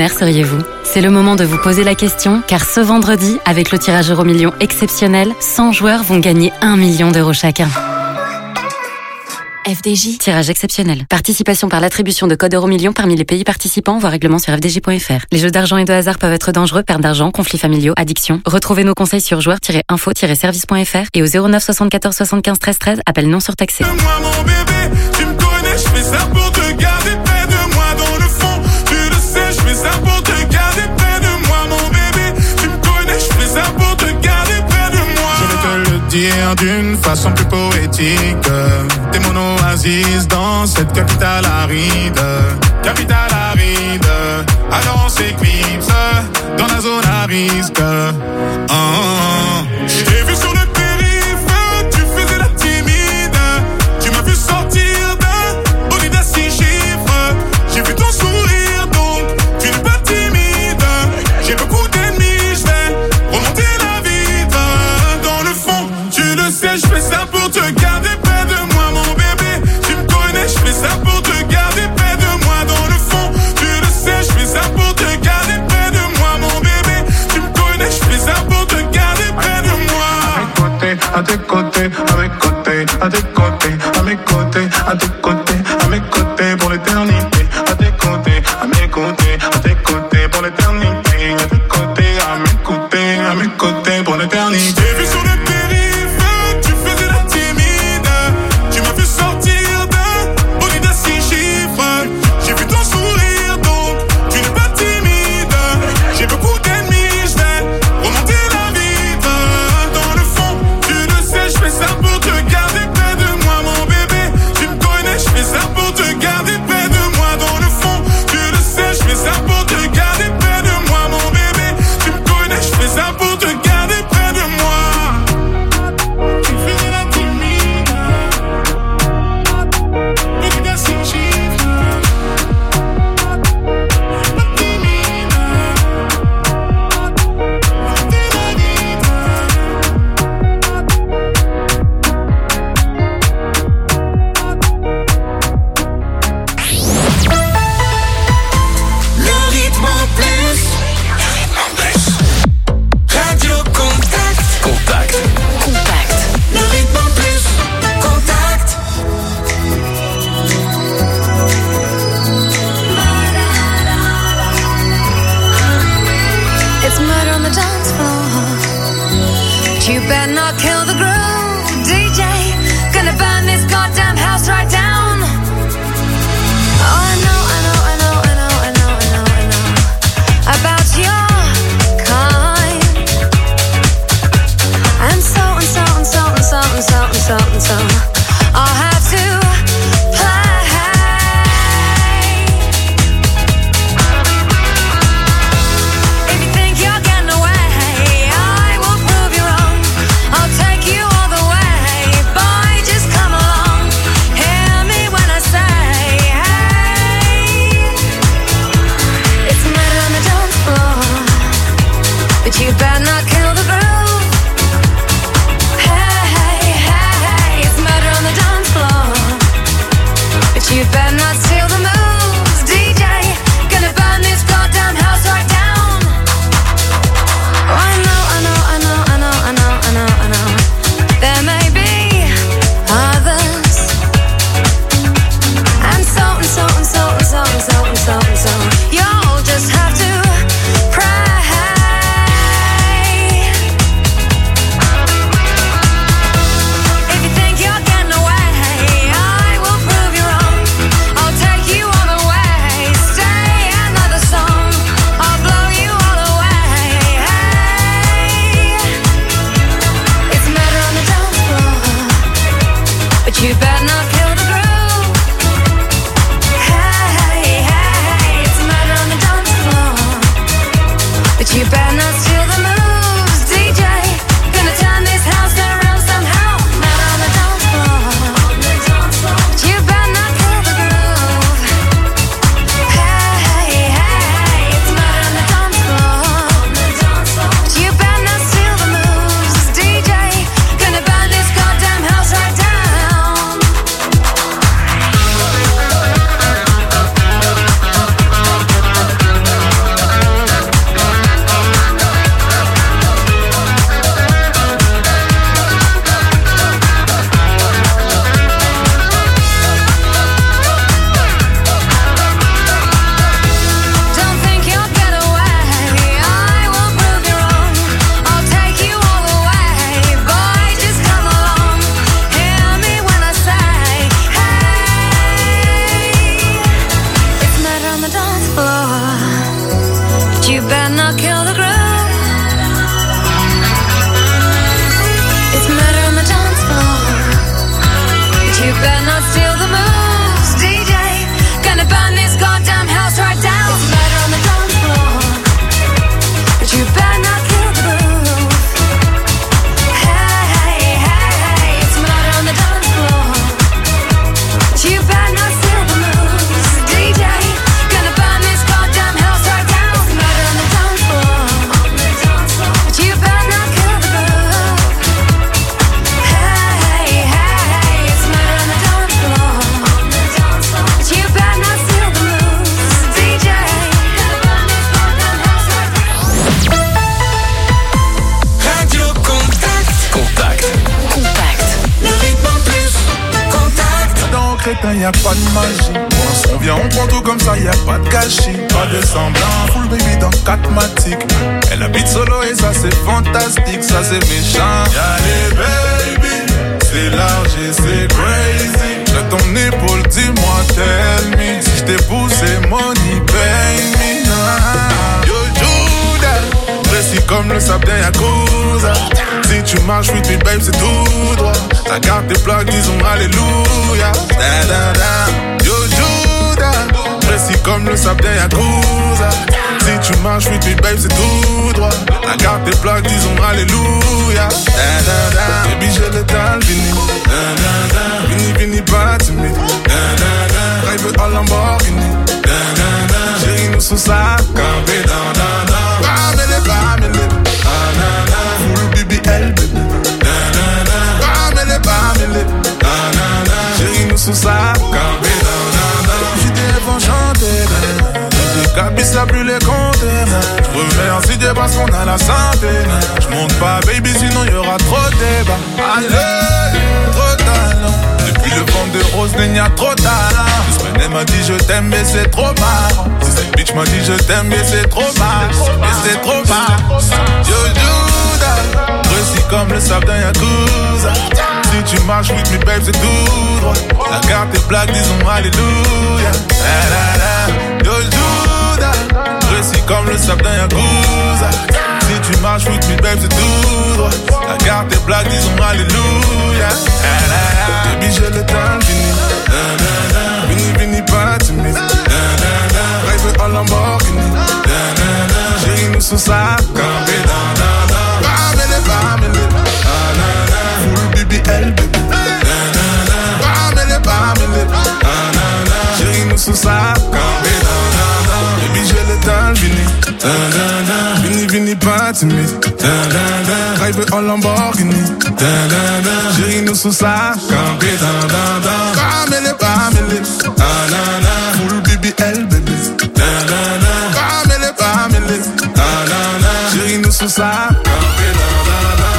millionnaire seriez-vous ? C'est le moment de vous poser la question, car ce vendredi, avec le tirage Euromillions exceptionnel, 100 joueurs vont gagner 1 million d'euros chacun. FDJ. Tirage exceptionnel. Participation par l'attribution de codes Euromillions parmi les pays participants, voire règlement sur fdj.fr. Les jeux d'argent et de hasard peuvent être dangereux, perte d'argent, conflits familiaux, addiction. Retrouvez nos conseils sur joueurs-info-service.fr et au 09 74 75 13 13, appel non surtaxé. Moi mon bébé, tu me connais, je fais ça pour te garder près de moi dans le fond. Tu le sais, je fais ça pour te garder près de moi mon bébé. Tu me connais, je fais ça pour te garder près de moi. Je vais te le dire d'une façon plus poétique. T'es mon oasis dans cette capitale aride. Capitale aride. Alors on s'éclipse dans la zone à risque. Je t'ai vu sur le périph', tu faisais la timide. Tu m'as vu sortir d'un bolide à 6 chiffres. J'ai vu ton sourire donc tu n'es pas timide. J'ai beaucoup d'ennemis, je vais remonter la vitre. Dans le fond, tu le sais, je fais ça pour te garder près de moi mon bébé. Tu me connais, je fais ça pour te garder près de moi dans le fond. Tu le sais, je fais ça pour te garder près de moi mon bébé. Tu me connais, je fais ça pour te garder près de moi. À tes côtés, à mes côtés, à tes côtés, à mes côtés, à tes côtés, à mes côtés pour l'éternité. À tes côtés, à mes côtés, à tes côtés pour l'éternité. À tes côtés, à mes côtés pour l'éternité. J'ai vu sur le périph', tu faisais la timide. Tu m'as vu sortir d'un bolide à 6 chiffres. J'ai vu ton sourire donc tu n'es pas timide. J'ai beaucoup d'ennemis, je vais remonter la vitre. Dans le fond, tu le sais, je fais ça pour te garder près de moi mon bébé. Tu me connais, je fais ça pour te garder près de moi dans le fond. Tu le sais, je fais ça pour te garder près de moi mon bébé. Tu me connais, je fais ça pour te garder près de moi. Tu faisais la timide. Bolide à 6 chiffres. Pas timide. Remonter la vitre. Le rythme en plus. Radio Contact. Contact. Le rythme en plus. Contact. It's murder on the dance floor. You better not kill the groove, DJ. Gonna burn this goddamn house right down. Oh, I know about your kind. And so I'll have to play. If you think you're getting away, I will prove you wrong. I'll take better not steal the moves, DJ. Gonna burn this goddamn house right down. It's murder on the dance floor, but you better not kill the groove. Hey, hey, hey, it's murder on the dance floor, but you better not steal the moves, DJ. Gonna burn this goddamn house right down. It's murder on the dance floor, but you better not kill the groove. Hey, hey, it's murder on the dance floor, but you better not steal the moves, DJ. Gonna burn this goddamn house right down. Radio Contact. Contact. Le rythme en plus. Contact. Dans crétin, y'a pas de magie. On vient, on prend tout comme ça, y'a pas de gâchis. Pas de semblant, full baby dans 4 matiques. Elle habite solo et ça c'est fantastique, ça c'est méchant. Y'a les baby, c'est large et c'est crazy. J'ai ton épaule, dis-moi, tell me. Si j't'ai poussé, money, pay me. Yo Judas, précis comme le sable d'un Yakuza. Si tu marches with me, babe, c'est tout droit. Ta carte tes plaques, disons alléluia. Da, da, da. Yo Judas, précis comme le sable d'un Yakuza. Si tu marches with me, babe, c'est tout droit. Ta carte tes plaques, disons alléluia. Da, da, da. Baby, j'ai le temps, vini. Da, da, da. Vini, vini, pas timide. Da, da, da. Drive en Lamborghini. Da, da, da. Chérie, nous sous ça, campé dans, da, da. Bamele, ah, na, na. Full BBL, baby. Da, da, da. Bamele, ah, na, na. Chérie, nous sous ça, campé dans, da, da. J'étais bon chanter, les cabis, ça plus les compter. Remercie Dieu parce qu'on a la santé. J'monte pas, baby, sinon y'aura trop de débat. Allez, trop de talent. Depuis le vent de rose, il y a trop de talent. Semaine m'a dit je t'aime, mais c'est trop marrant. Cette bitch m'a dit je t'aime, mais c'est trop marrant. Mais c'est trop marrant. Yo Judas, précis comme le sable d'un Yakuza. Si tu marches with me, babe, c'est tout droit. La carte est blague, disons alléluia. Yo Judas, précis comme le sable d'un Yakuza. Si tu marches with me, babe, c'est tout droit. La carte est blague, disons alléluia. Baby, j'ai le temps, fini. Vini, vini, pas timide. Drive en Lamborghini. Chérie, nous sous ça, campé dans, da, da. Bamele, ah, na, na. Full BBL, baby. Bamele, ah, na, na. Chérie, nous sous ça, campé dans, da, da. Baby, j'ai le temps, vini. Vini, vini, pas timide. Drive en Lamborghini. Chérie, nous sous ça, campé dans, da, da. Bamele, ah, na, na. Full BBL, baby. Bamele, ah, na, na. Chérie, nous sous ça, campé dans, da, da.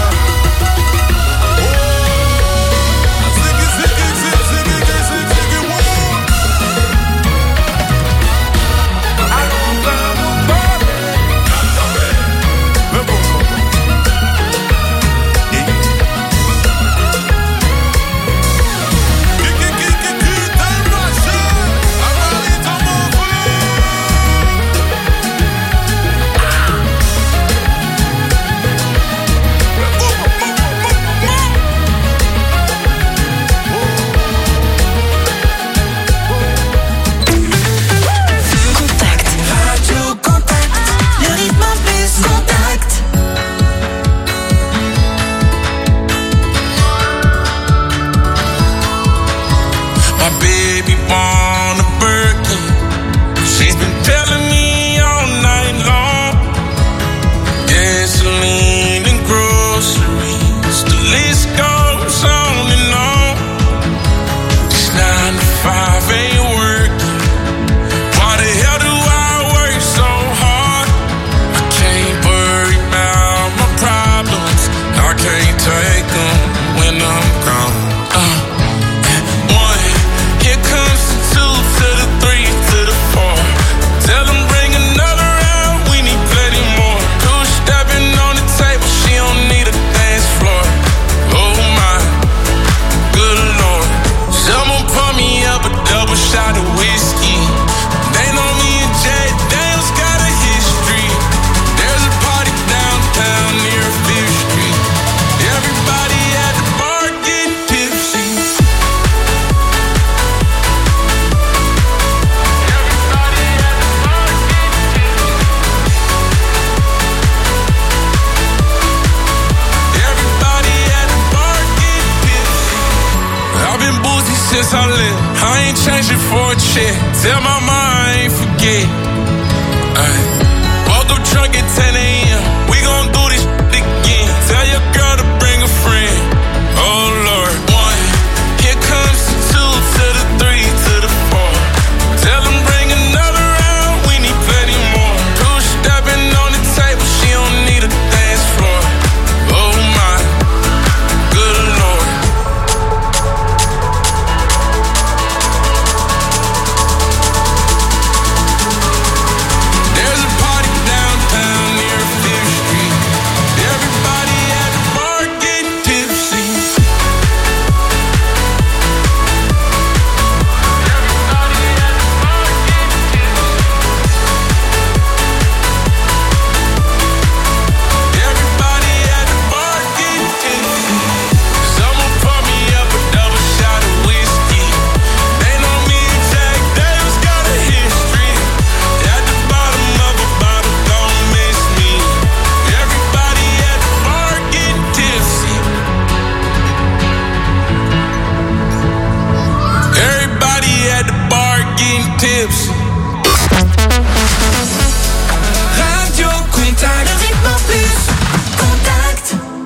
shit. Tell my mom I ain't forget. Woke up drunk at 10 a.m. We gon' do this shit again. Tell your girl to bring a friend. Oh Lord, 1. Here comes the 2 to the 3 to the 4. Tell them bring another round. We need plenty more. 2 stepping on the table. She don't need a dance floor. Oh my, good Lord. There's a party downtown near 5th Street. Everybody at the bar getting tipsy. Everybody at the bar getting tipsy. Someone pour me up a double shot of whiskey. They know me and Jack Daniels got a history. At the bottom of a bottle, don't miss me. Everybody at the bar getting tipsy. Everybody at the bar getting tipsy. Radio Contact. Le rythme en plus. Contact.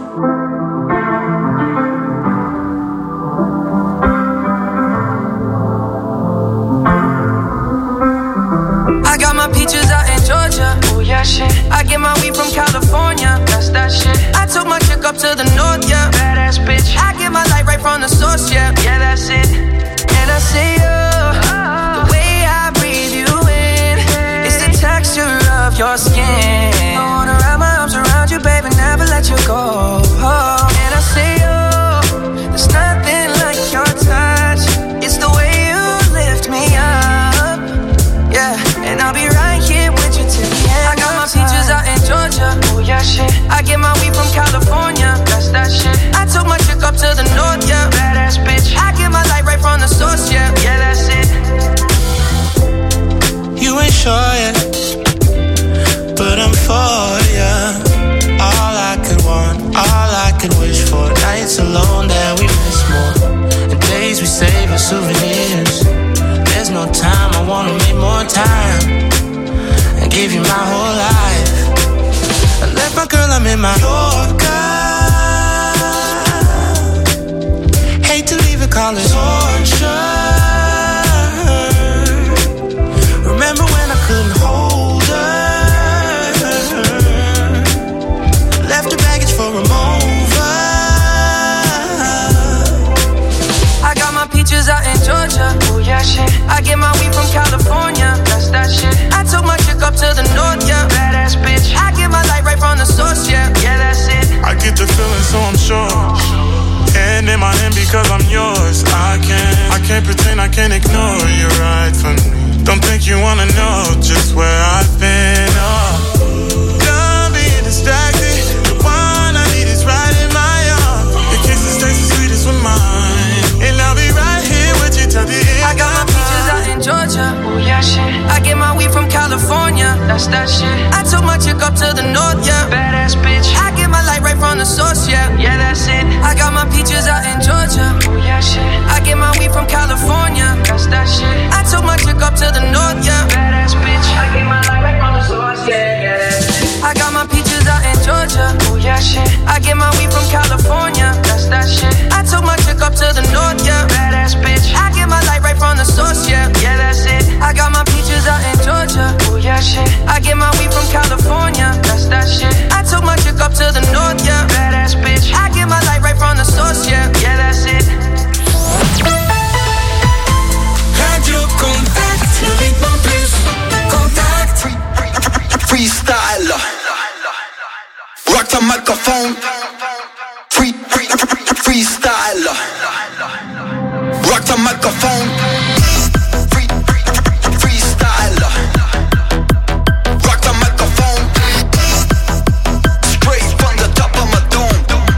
I got my peaches out in Georgia. Oh yeah, shit. I get my weed from California. That's that shit. I took my chick up to the north, yeah. Badass bitch. I get my light right from the source, yeah. Yeah, that's it. And I say, the way I breathe you in, it's the texture of your skin. I wanna wrap my arms around you, baby, never let you go. And I say, there's nothing like your touch. It's the way you lift me up. Yeah, and I'll be right here with you till the end. I got my peaches out in Georgia. Oh yeah, shit. I get my weed from California. That's that shit. I took my chick up to the north, yeah. Badass bitch. I get my light right from the source, yeah. Yeah, that's it. You ain't sure yet, but I'm for ya. All I could want, all I could wish for. Nights alone that we miss more, and days we save as souvenirs. There's no time, I wanna make more time and give you my whole life. I left my girl, I'm in my Yorker. Hate to leave it, call it torture. Remember when I couldn't hold her? Left her baggage for a mover. I got my peaches out in Georgia. Oh yeah, shit. I get my weed from California. That's that shit. I took my chick up to the north, yeah. Badass bitch. I get my light right from the source, yeah. Yeah, that's it. I get the feeling, so I'm sure. And in my hand because I'm yours. I can't pretend, I can't ignore you right from me. Don't think you wanna know just where I've been. Done being distracted. The one I need is right in my arms. Your kisses taste the sweetest with mine, and I'll be right here with you till the end. I got my peaches out in Georgia. Oh yeah, shit. I get my weed from California. That's that shit. I took my chick up to the north, yeah. Badass bitch. I get my light right from the source, yeah. Yeah, that's it. I got my peaches out in Georgia. Oh yeah, shit. I get my weed from California. That's that shit. I took my chick up to the north, yeah. Badass bitch. I get my light right from the source, yeah. Yeah, that's it. I got my peaches out in Georgia. Oh yeah, shit. I get my weed from California. That's that shit. I took my chick up to the north, yeah. Badass bitch. I get my light right from the source, yeah. Yeah, that's it. I got my peaches out in Georgia. Oh yeah, shit. I get my weed from California. That's that shit. I took my chick up to the north, yeah. Badass bitch. I get my light right from the source, yeah. Yeah, that's it. Radio Contact. Le rythme en plus. Contact. Freestyle. Rock the microphone. Freestyle. Rock the microphone. Freestyle. Rock the microphone. Straight from the top of my dome.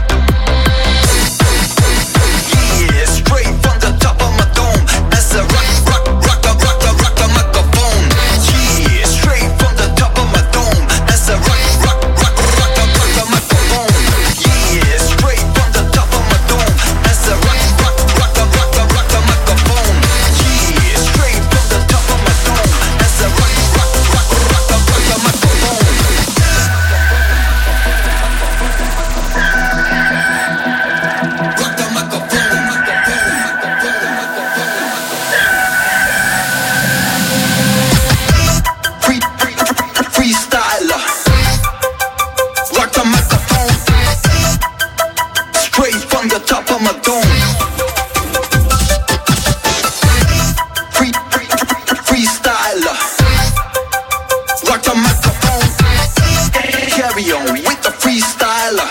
Yeah, straight from the top of my dome. That's a rock the microphone. Yeah, straight from the top of my dome. That's a rock the microphone. Yeah, straight from the top of my dome. That's a rock the microphone. Carry on with the freestyler.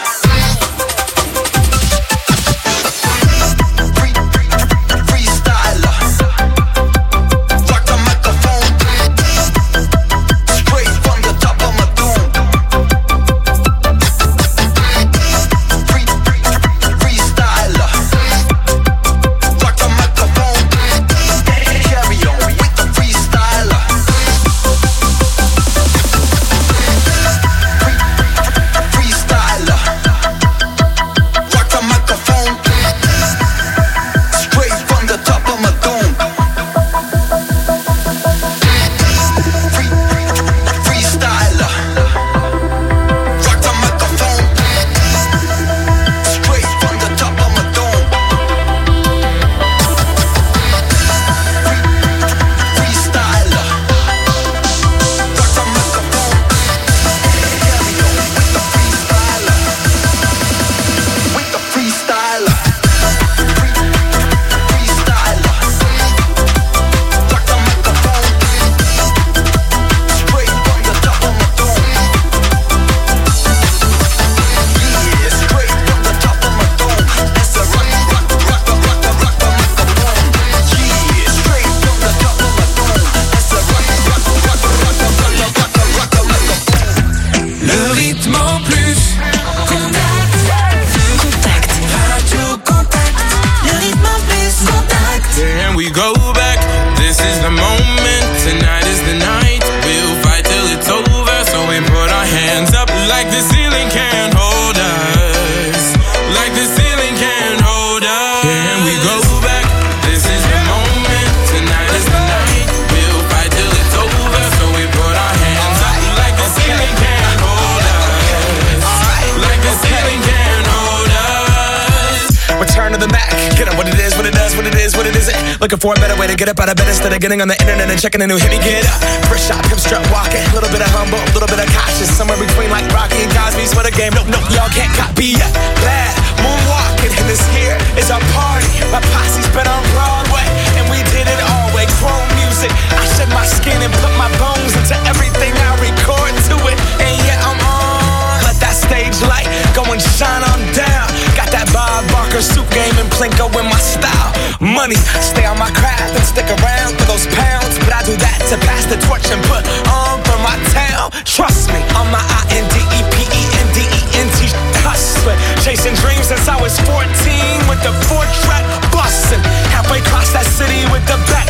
Looking for a better way to get up out of bed instead of getting on the internet and checking a new hit. Me get up, fresh shot, pimp strut walking, a little bit of humble, a little bit of cautious, somewhere between like Rocky and Cosby's for the game. Nope, y'all can't copy yet. Bad moonwalking, and this here is our party. My posse's been on Broadway, and we did it all way. Chrome music, I shed my skin and put my bones into everything I record to it. And yeah, I'm on. Let that stage light go and shine on down. Got that Bob Barker suit game and Plinko in my style. Money, stay on my craft and stick around for those pounds. But I do that to pass the torch and put on for my town. Trust me, on my INDEPENDENT hustling. Chasing dreams since I was 14 with the 4-track bustin'. Halfway across that city with the back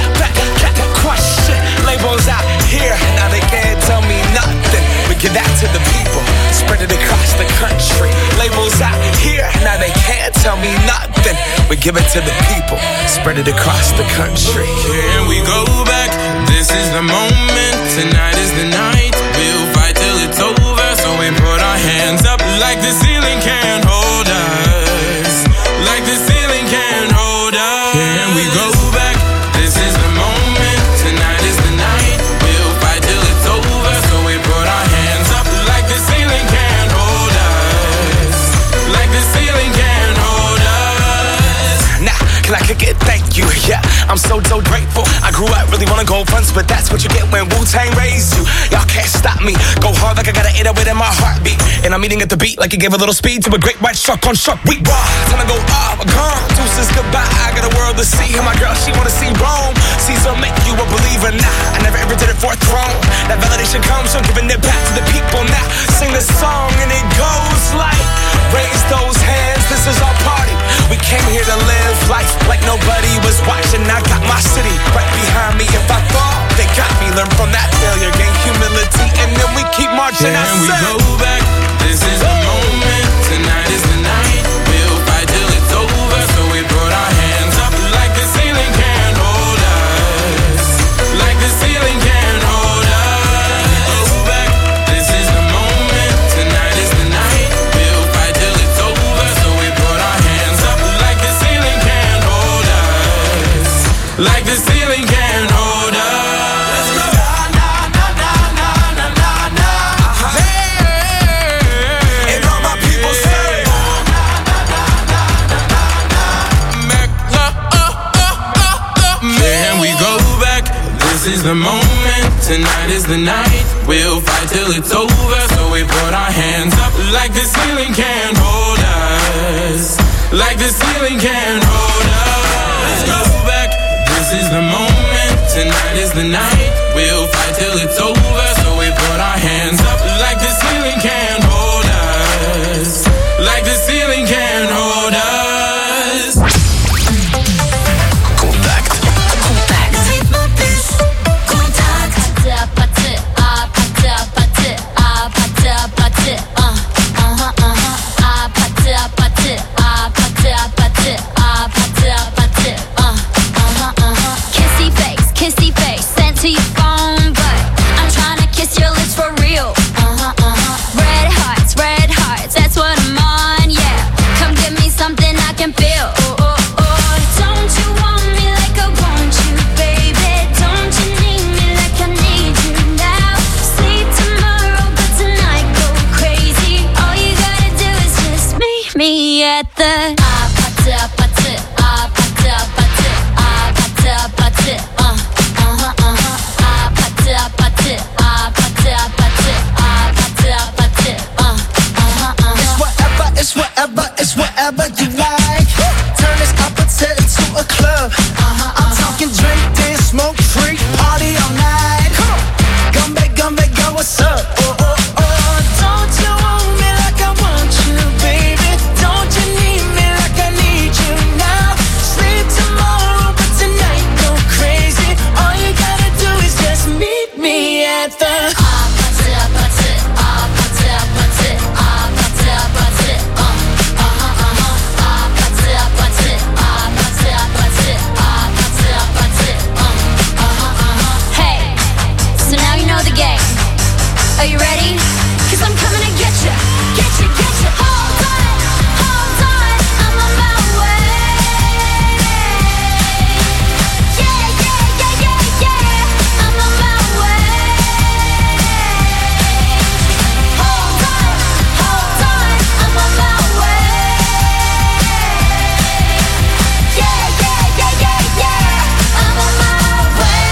crush shit. Labels out here, now they can't tell me nothing. We give that to the people, spread it across the country. Labels out here, now they can't tell me nothing. We give it to the people, spread it across the country. Here we go back, this is the moment. Tonight is the night, we'll fight till it's over. So we put our hands up like the ceiling can't hold us. Like the ceiling can't hold us. Here we go back, this is the moment. Tonight is the night, we'll fight till it's over. So we put our hands up like the ceiling can't hold us. Like the ceiling can't hold us. Nah, can I kick it? Thank you, yeah. I'm so grateful. I grew up really wanna go fronts, but that's what you get when Wu-Tang raised you. Y'all can't stop me. Go hard like I got an 808 in my heartbeat. And I'm eating at the beat like it gave a little speed to a great white shark on shark. We raw, time to go off, gone. Deuces goodbye, I got a world to see. And my girl, she wanna see Rome. Caesar make you a believer, nah. I never ever did it for a throne. That validation comes from giving it back to the people. Now sing this song and it goes like, raise those hands, this is our party. We came here to live life like nobody was watching. I got my city right behind me. If I fall, they got me. Learn from that failure, gain humility, and then we keep marching. And we go back, this is the moment. Tonight is the night, we'll fight till it's over. So we put our hands up like the ceiling can't hold us. Like the ceiling can't hold us. Go back, this is the moment. Tonight is the night, we'll fight till it's over. So we put our hands up like the ceiling can't hold us. Like the ceiling can't hold us. Let's go. tonight is the night. We'll fight till it's over, so we put our hands up like the ceiling can't hold us. Like the ceiling can't hold us. Let's go back, this is the moment. Tonight is the night. We'll fight till it's over, so we put our hands up like the ceiling can't hold us. Like the ceiling can't hold us. Contact. Kissy face, sent to your phone, but I'm trying to kiss your lips for real. Red hearts, that's what I'm on, yeah. Come give me something I can feel. Don't you want me like I want you, baby? Don't you need me like I need you now? Sleep tomorrow, but tonight go crazy. All you gotta do is just meet me at the It's whatever you like. Turn this opposite into a club. I'm talking drink, dance, smoke, freak, party all night. Come back, girl, what's up? Don't you want me like I want you, baby? Don't you need me like I need you now? Sleep tomorrow, but tonight go crazy. All you gotta do is just meet me at the Are you ready? 'Cause I'm coming to get you. Hold on, I'm on my way. Yeah, I'm on my way. Hold on, I'm on my way. Yeah, I'm on my way.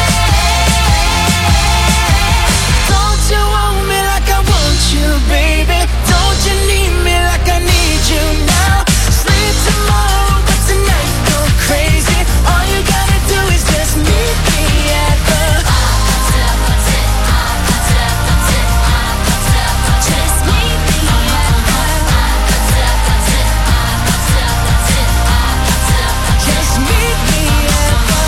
Don't you want me like I want you, baby? Don't you need me like I need you now? Sleep tomorrow, but tonight go crazy. All you gotta do is just meet me at the just meet me at the just meet me at the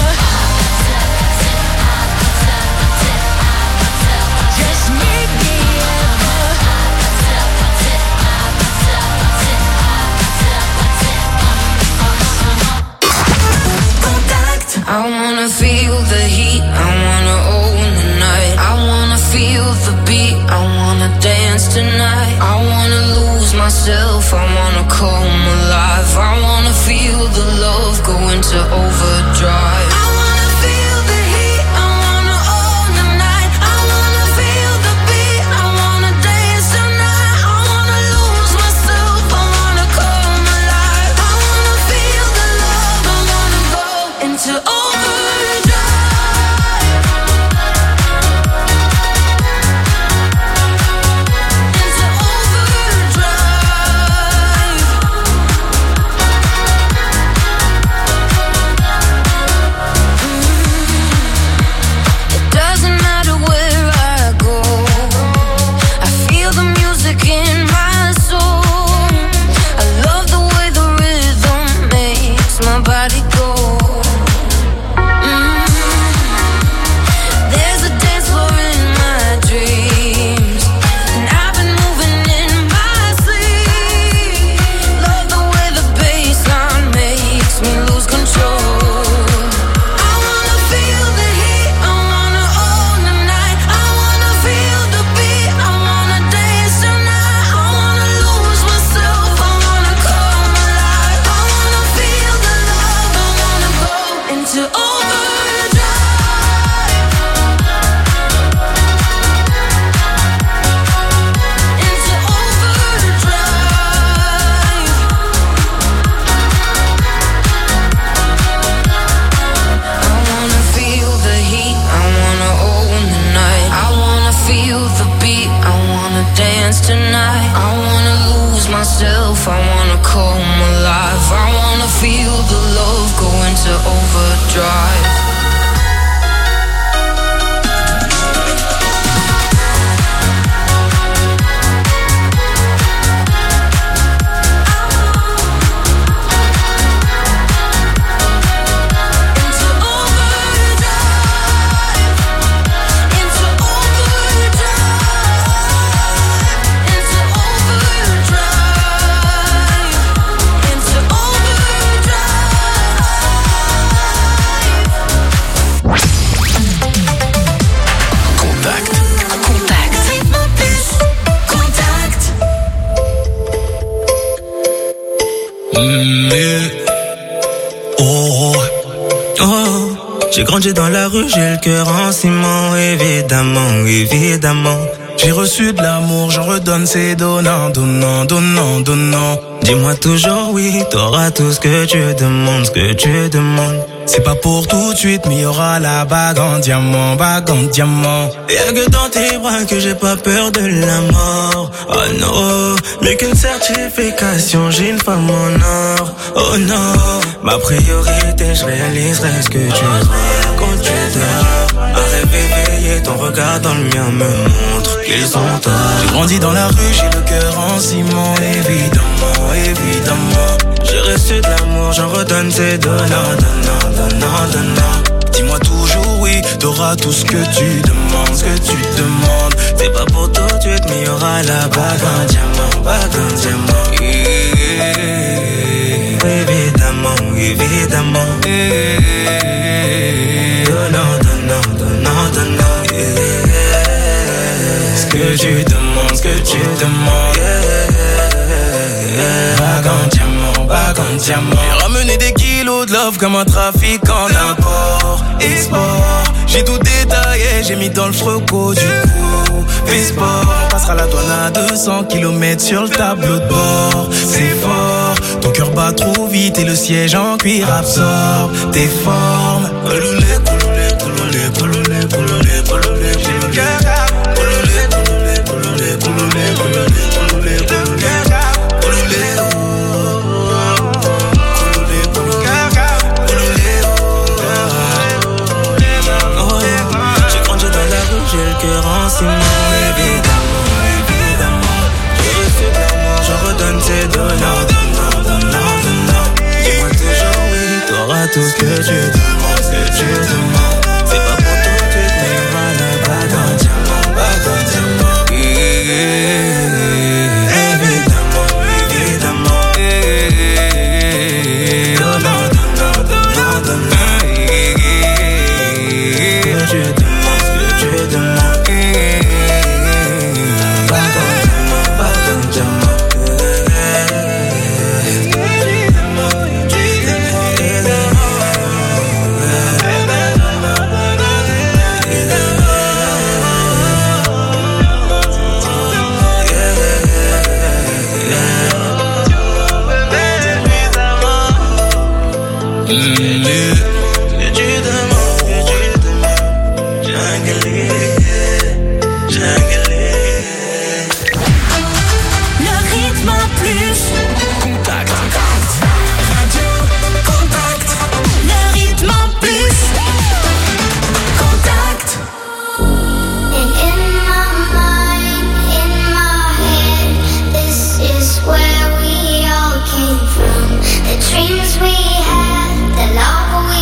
just meet me at Contact. I wanna feel the heat, I wanna own the night. I wanna feel the beat, I wanna dance tonight. I wanna lose myself, I wanna come alive. I wanna feel the love go into overdrive. I wanna feel the heat, I wanna own the night. I wanna feel the beat, I wanna dance tonight. I wanna lose myself, I wanna come alive. I wanna feel the love, I wanna go into overdrive. Into overdrive. dance tonight. I wanna lose myself, I wanna come alive. I wanna feel the love go into overdrive. J'ai grandi dans la rue, j'ai le cœur en ciment, évidemment, évidemment. J'ai reçu de l'amour, j'en redonne, c'est donnant, donnant, donnant, donnant. Dis-moi toujours oui, t'auras tout ce que tu demandes, ce que tu demandes. C'est pas pour tout de suite, mais y aura la bague en diamant, bague en diamant. Y'a que dans tes bras que j'ai pas peur de la mort. Oh non, mais qu'une certification, j'ai une femme en or. Oh non, ma priorité, je réaliserai ce que tu veux. Quand tu dors, à rêver, ton regard dans le mien me montre qu'ils sont tard. J'ai grandi dans la rue, j'ai le cœur en ciment, évidemment, évidemment. J'ai reçu de l'amour, j'en redonne, c'est donnant, donnant, donnant, donnant. Dis-moi toujours oui, t'auras tout ce que tu demandes, ce que tu demandes. C'est pas pour tout de suite, mais y'aura la bague en diamant, bague en diamant. Évidemment, évidemment. Donnant, donnant, donnant, donnant. Ce que tu demandes, ce que tu demandes. Bague en diamant, bague en diamant. J'ai ramené des kilos de love comme un trafiquant d'import, export. J'ai tout détaillé, j'ai mis dans le froco du coup. Fais sport, on passera la douane à 200 km sur le tableau de bord. C'est fort, ton cœur bat trop vite et le siège en cuir absorbe tes formes. J'ai le cœur j'ai le cœur en ciment, évidemment, évidemment. J'ai reçu de l'amour, j'en redonne, c'est donnant, donnant, donnant, donnant. Dis-moi toujours oui, t'auras tout ce que tu demandes, ce que tu demandes. C'est pas pour tout de suite, mais y'aura la bague en diamant, bague en diamant. Évidemment, évidemment. Donnant, donnant, donnant, donnant. Que tu demandes. Dreams we had, the love we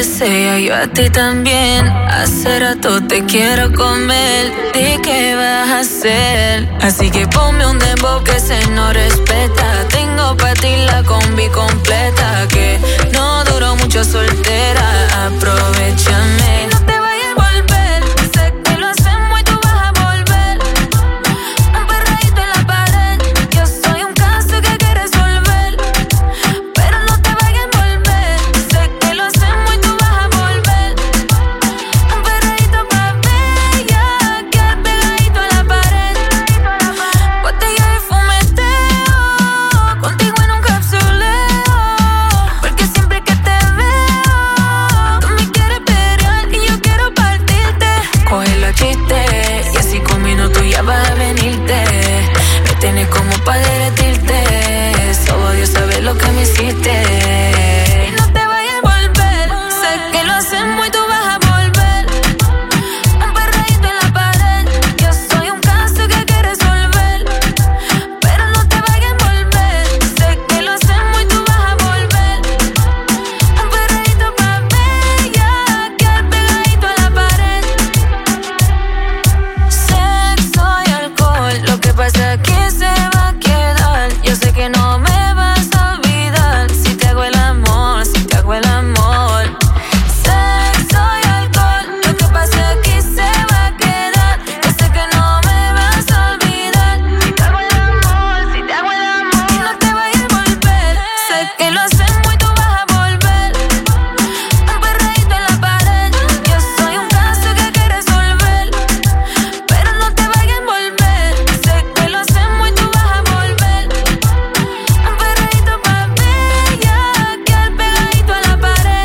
desea, yo a ti también. Hace rato te quiero comer. ¿De qué vas a hacer? Así que ponme un dembow que se no respeta. Tengo pa' ti la combi completa. Que no duró mucho soltera. Aprovechame. No te vayas a volver. Sé que lo hacemos y tú vas a volver. Un perreíto en la pared. Yo soy un caso que hay que resolver. Pero no te vayas a volver. Sé que lo hacemos y tú vas a volver. Un perreíto pa' bella. Quedar pegadito a la pared. Botella de fumeteo. Contigo en un capsuleo. Porque siempre que te veo, tú me quieres pelear y yo quiero partirte. Coge los chistes y así con minutos ya vas a venirte. Me tienes como pa' derretirte. Solo Dios sabe lo que me hiciste. Y no te vayas a volver. Sé que lo hacemos y tú vas a volver. Un perreíto en la pared. Yo soy un caso que hay que resolver. Pero no te vayas a volver. Sé que lo hacemos y tú vas a volver. Un perreíto pa' bella. Quedar pegadito a la pared. Sexo y alcohol. Lo que pasa aquí se va a quedar. Yo sé que no me vas a olvidar. Si te hago el amor, si te hago el amor. Sexo y alcohol. Lo que pasa aquí se va a quedar. Yo sé que no me vas a olvidar. Si te hago el amor, si te hago el amor. Y no te vayas a volver. Sé que lo hacemos y tú vas a volver. Un perreíto en la pared. Yo soy un caso que hay que resolver. Pero no te vayas a volver. Sé que lo hacemos y tú vas a volver. Un perreíto pa' bella. Quedar pegadito a la pared.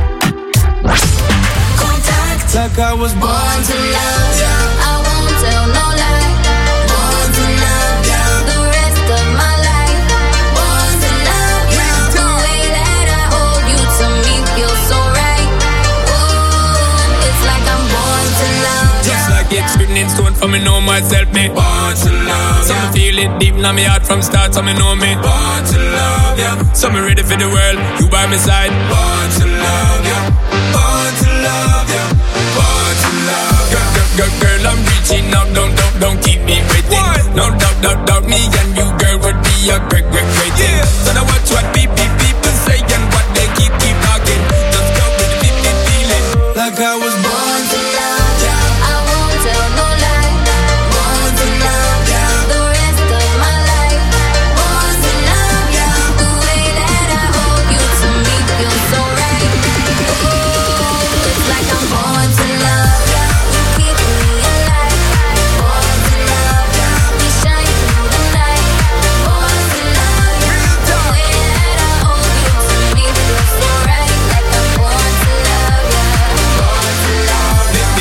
Contact. Like I was born To love you, I won't tell no lie. Born to love you, the rest of my life. Born to love you, the way that I hold you to me feels so right. Ooh, it's like I'm born to love you. just like it's written in stone for me know myself, me born to love. So me feel it deep in my heart from start, so me know me born to love, yeah. So me ready for the world, you by my side. Born to love, yeah. Born to love, yeah. Born to love, girl, I'm reaching out, don't keep me waiting. No doubt, me and you, girl, would be a great thing. So now watch what people say and what they keep talking. Just go with the feeling, like I was born to love, yeah. I won't tell no lie. Born to love you, the rest of my life. Born to love you, the way that I hold you to me feels so right. Ooh, it's like I'm born to love you. You keep me alive. Born to love you, we shine through the night. Born to love you, the way that I hold you to me feels so right. Like I'm born to love you. Born to love you.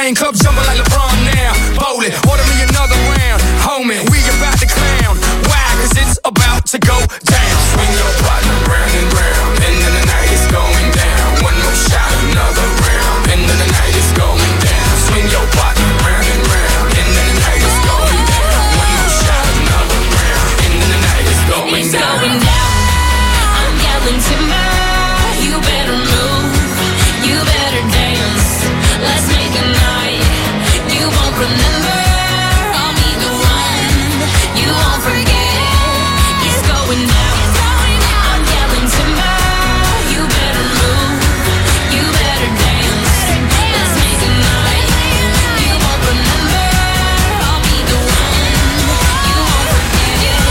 everything, club jumping like LeBron now. Bowling, order me another round. Homie, we about to clown. Why? Cause it's about to go down. Swing your partner round and round. End of the night is going down. One more shot, another round. End of the night is going down. Swing your partner round and round. End of the night is going down. One more shot, another round. End of the night is going It's down. going down. I'm yelling timber. You better move. You better dance. Let's make a night. You won't remember. I'll be the one. You won't forget. It's going down. I'm yelling timber. You better move. You better dance. Let's make a night. You won't remember. I'll be the one. You won't forget.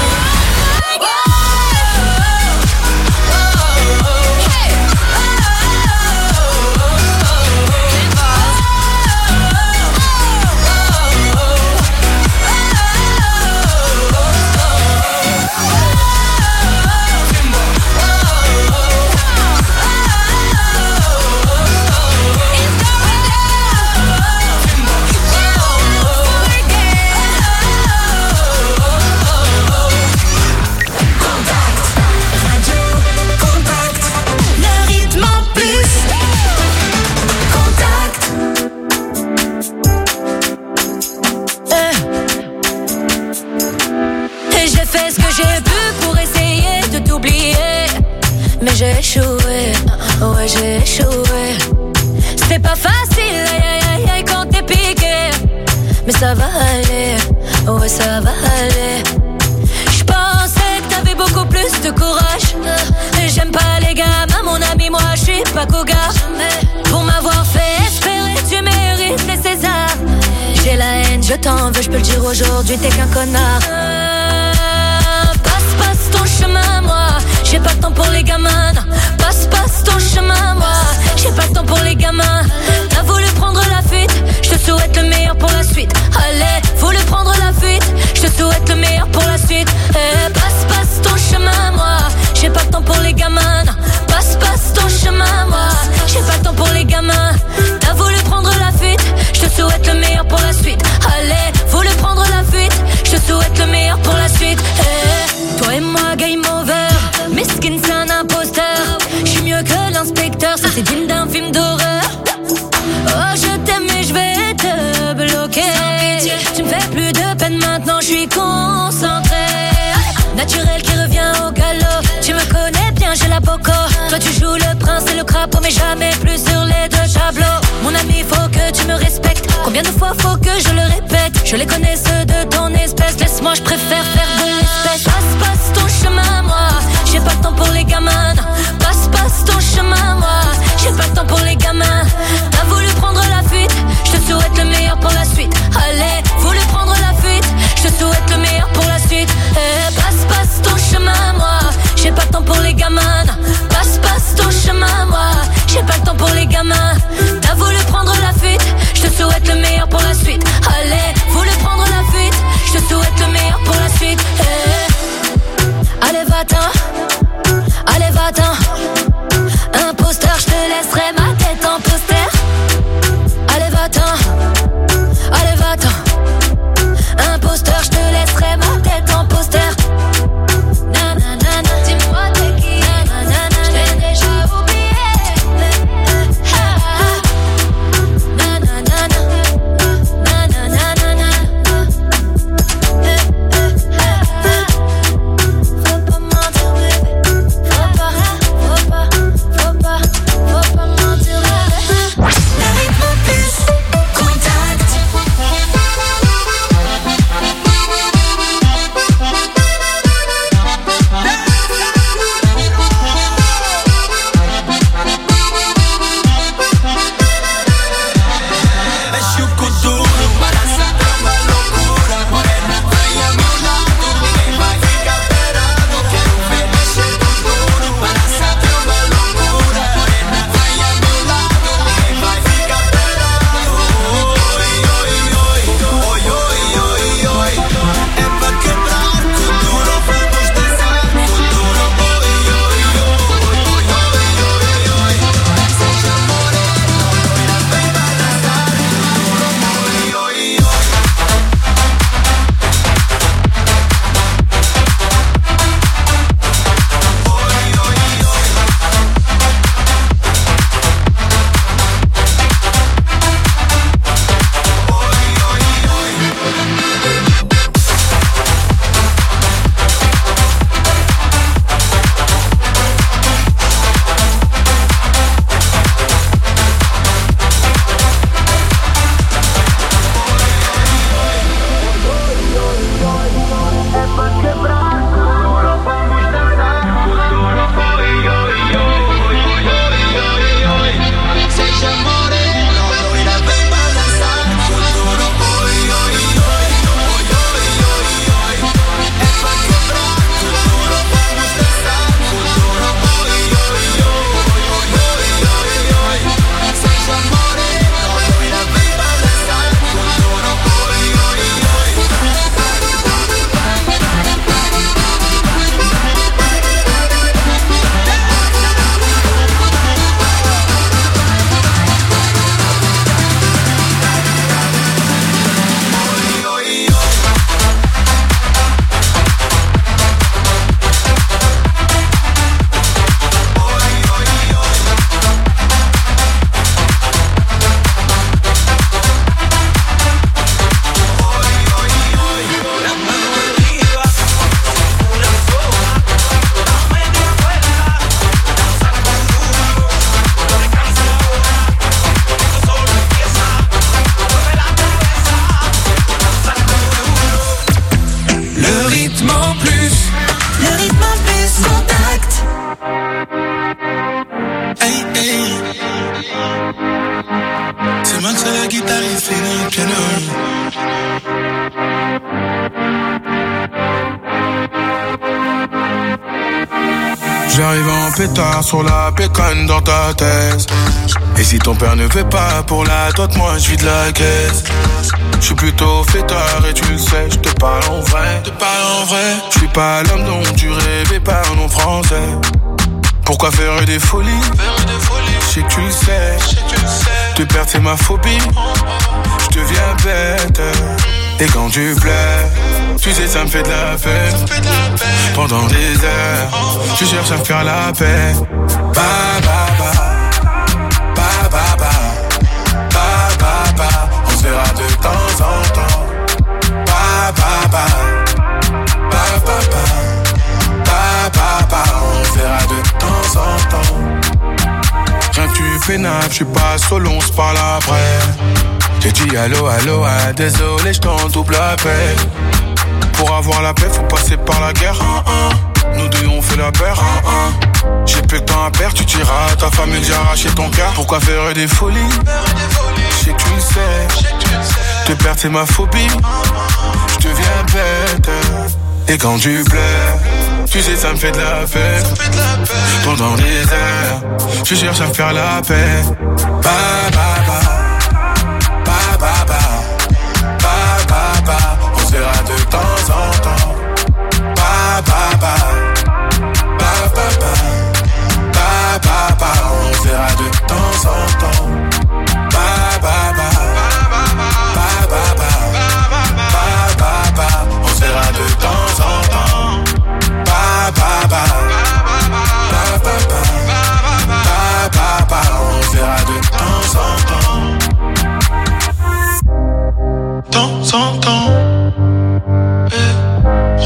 Le rythme en plus. Contact. Et j'ai fait ce que j'ai pu pour essayer de t'oublier. Mais j'ai échoué, ouais j'ai échoué. C'était pas facile, aïe aïe aïe aïe quand t'es piqué. Mais ça va aller, ouais ça va aller. J'pensais que t'avais beaucoup plus de courage. J'aime pas les gamins, mon ami, moi j'suis pas cougar. Pour m'avoir fait espérer, tu mérites les Césars. J'ai la haine, je t'en veux, j'peux le dire aujourd'hui, t'es qu'un connard. Passe ton chemin, moi. J'ai pas le temps pour les gamins. Passe ton chemin, moi. J'ai pas le temps pour les gamins. T'as voulu prendre la fuite, je te souhaite le meilleur pour la suite. Allez, voulu prendre la fuite, je te souhaite le meilleur pour la suite. Passe ton chemin, moi. J'ai pas le temps pour les gamins. Passe ton chemin, moi. J'ai pas le temps pour les gamins. T'as voulu prendre la fuite, je te souhaite le meilleur pour la suite. Allez, voulu prendre la fuite, je te souhaite le meilleur pour la suite. Toi et moi, game over. Miskin, c'est un imposteur. J'suis mieux que l'inspecteur, ça c'est digne d'un film d'horreur. Oh, je t'aime mais je vais te bloquer. Tu me fais plus de peine maintenant, j'suis concentré. Naturel qui revient au galop. Tu me connais bien, j'ai la boco. Toi tu joues le prince et le crapaud, mais jamais plus sur les deux tableaux. Mon ami, faut que tu me respectes. Combien de fois faut que je le répète? Je les connais ceux de ton espèce. Laisse-moi, je préfère faire de l'espèce. Passe ton chemin, moi. J'ai pas le temps pour les gamins. Passe ton chemin, moi. J'ai pas le temps pour les gamins. T'as voulu prendre la fuite, je te souhaite le meilleur pour la suite. Allez, voulu prendre la fuite, je te souhaite le meilleur pour la suite. Passe ton chemin, moi. J'ai pas le temps pour les gamins. Passe ton chemin, moi. J'ai pas le temps pour les gamins. T'as voulu prendre la fuite, je te souhaite le meilleur pour la suite. Allez, voulu prendre la fuite, je te souhaite le meilleur pour la suite. Allez va-t'en, imposteur, je te laisserai Max à la guitare, il fait le piano. J'arrive en pétard sur la pécane dans ta thèse. Et si ton père ne veut pas pour la dot, moi je vide la caisse. Je suis plutôt fêtard et tu le sais, je te parle en vrai. Je suis pas l'homme dont tu rêvais par nom français. Pourquoi faire des folies? Je sais que tu le sais. Te perdre c'est ma phobie. Je deviens bête. Et quand tu plais, tu sais ça me fait de la peine. Pendant des heures, tu cherches à me faire la paix. Ba ba ba, ba ba ba, ba ba ba. On se verra de temps en temps. Ba ba ba, ba ba ba, ba ba ba. On se verra de temps en temps. Rien que tu fais nappe, je suis pas solo, on se parle après. J'ai dit allô, allô, ah, désolé, je t'en double la paix. Pour avoir la paix, faut passer par la guerre. Nous deux, on fait la paire. J'ai peu de temps à perdre, tu tireras à ta femme et que j'ai arraché ton cœur. Pourquoi faire des folies? Je sais que tu le sais. Te perdre, c'est ma phobie. Je deviens bête. Et quand tu plais, tu sais, ça me fait de la peine. Pendant des heures, je cherche à me faire la paix. Ba ba ba.